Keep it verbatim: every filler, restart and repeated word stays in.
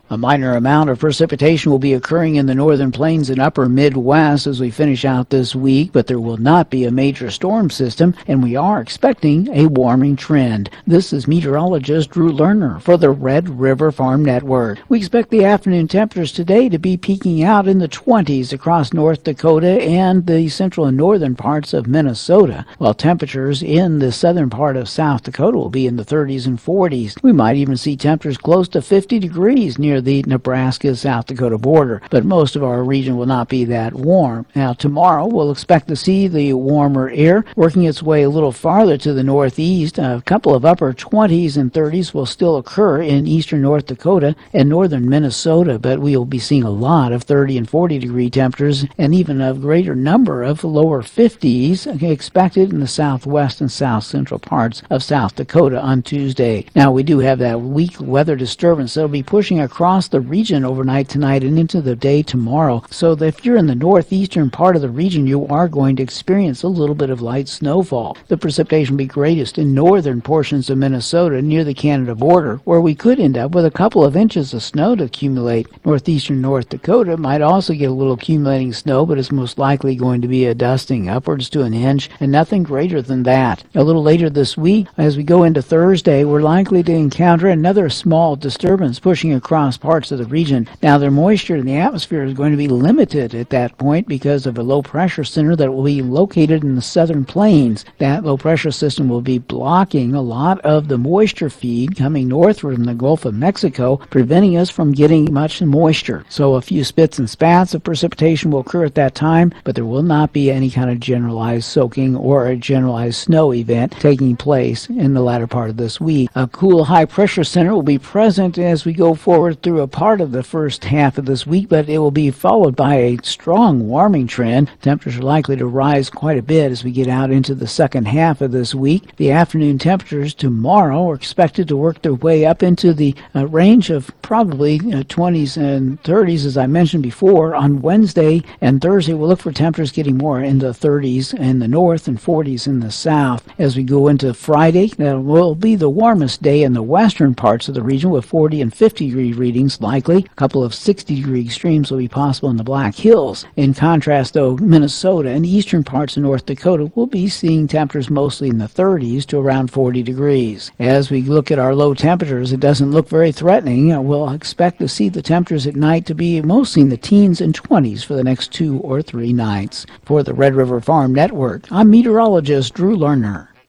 A minor amount of precipitation will be occurring in the northern plains and upper Midwest as we finish out this week, but there will not be a major storm system, and we are expecting a warming trend. This is meteorologist Drew Lerner for the Red River Farm Network. We expect the afternoon temperatures today to be peaking out in the twenties across North Dakota and the central and northern parts of Minnesota, while temperatures in the southern part of South Dakota will be in the thirties and forties. We might even see temperatures close to fifty degrees near the Nebraska-South Dakota border, but most of our region will not be that warm. Now, tomorrow we'll expect to see the warmer air working its way a little farther to the northeast. A couple of upper twenties and thirties will still occur in eastern North Dakota and northern Minnesota, but we will be seeing a lot of thirty and forty degree temperatures and even a greater number of lower fifties expected in the southwest and south central parts of South Dakota on Tuesday. Now, we do have that weak weather disturbance that will be pushing across the region overnight tonight and into the day tomorrow. So that if you're in the northeastern part of the region, you are going to experience a little bit of light snowfall. The precipitation will be greatest in northern portions of Minnesota near the Canada border, where we could end up with a couple of inches of snow to accumulate. Northeastern North Dakota might also get a little accumulating snow, but it's most likely going to be a dusting upwards to an inch and nothing greater than that. A little later this week, as we go into Thursday, we're likely to encounter another small disturbance pushing across parts of the region. Now, the moisture in the atmosphere is going to be limited at that point because of a low pressure center that will be located in the southern plains. That low pressure system will be blocking a lot of the moisture feed coming northward from the Gulf of Mexico, preventing us from getting much moisture. So a few spits and spats of precipitation will occur at that time, but there will not be any kind of generalized soaking or a generalized snow event taking place in the latter part of this week. A cool high pressure center will be present as we go forward through a part of the first half of this week, but it will be followed by a strong warming trend. Temperatures are likely to rise quite a bit as we get out into the second half of this week. The afternoon temperatures tomorrow are expected to work their way up into the uh, range of probably uh, twenties and thirties, as I mentioned before. On Wednesday and Thursday, we'll look for temperatures getting more in the thirties in the north and forties in the south. As we go into Friday, that will be the warmest day in the western parts of the region with forty and fifty degree readings likely. A couple of sixty degree extremes will be possible in the Black Hills. In contrast, though, Minnesota and eastern parts of North Dakota will be seeing temperatures mostly in the thirties to around forty degrees. As we look at our low temperatures, it doesn't look very threatening. We'll expect to see the temperatures at night to be mostly in the teens and twenties for the next two or three nights. For the Red River Farm Network, I'm meteorologist Drew Lerner.